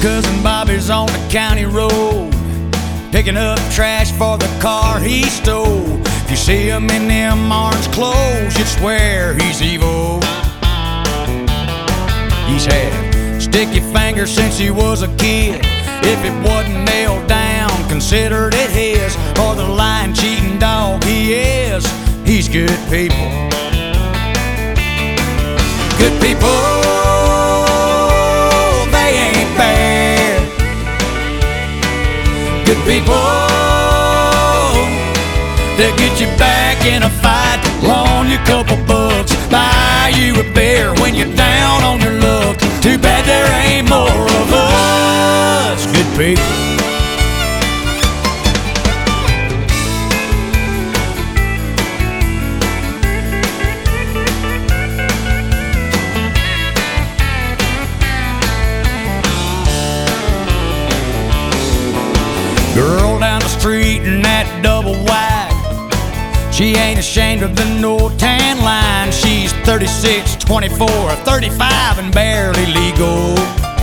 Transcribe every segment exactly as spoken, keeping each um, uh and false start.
Cousin Bobby's on the county road, picking up trash for the car he stole. If you see him in them orange clothes, you'd swear he's evil. He's had sticky fingers since he was a kid. If it wasn't nailed down, considered it his. For the lying, cheating dog he is, he's good people. Good people, they ain't bad. Good people, they'll get you back in a fight, loan you a couple bucks, buy you a beer when you're down on your luck. Too bad there ain't more of us good people. Girl down the street in that double wide, she ain't ashamed of the no tan line. She's thirty-six, twenty-four, thirty-five and barely legal.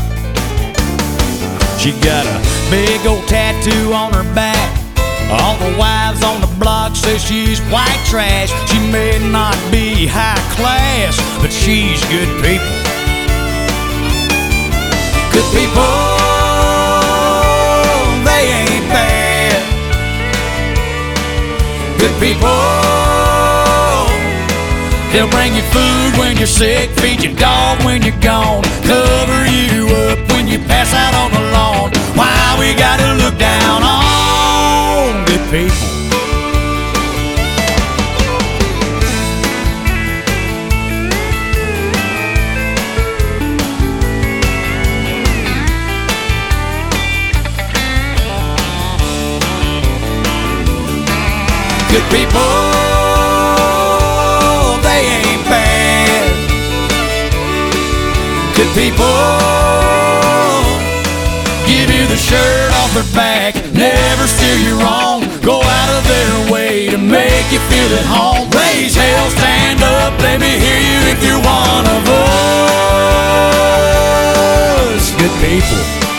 She got a big old tattoo on her back. All the wives on the block say she's white trash. She may not be high class, but she's good people. Good people, they ain't bad. Good people, they'll bring you food when you're sick, feed your dog when you're gone, cover you up when you pass out on the lawn. Why we gotta look down on good people? Good people, they ain't bad. Good people, give you the shirt off their back, never steer you wrong, go out of their way to make you feel at home. Raise hell, stand up, let me hear you if you're one of us. Good people.